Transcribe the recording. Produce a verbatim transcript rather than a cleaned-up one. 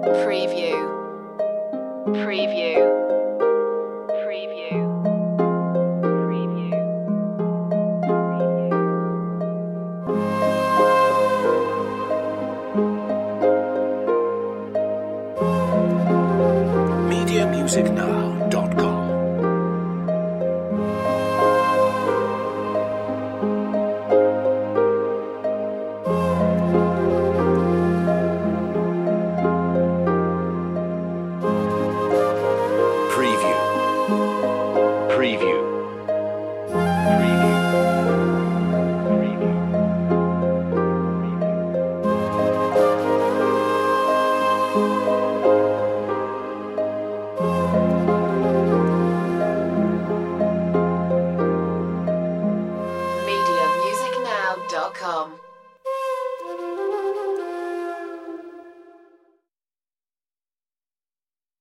Preview. Preview. Preview. Preview. media music now dot com Preview. Preview. Preview. Preview. Preview.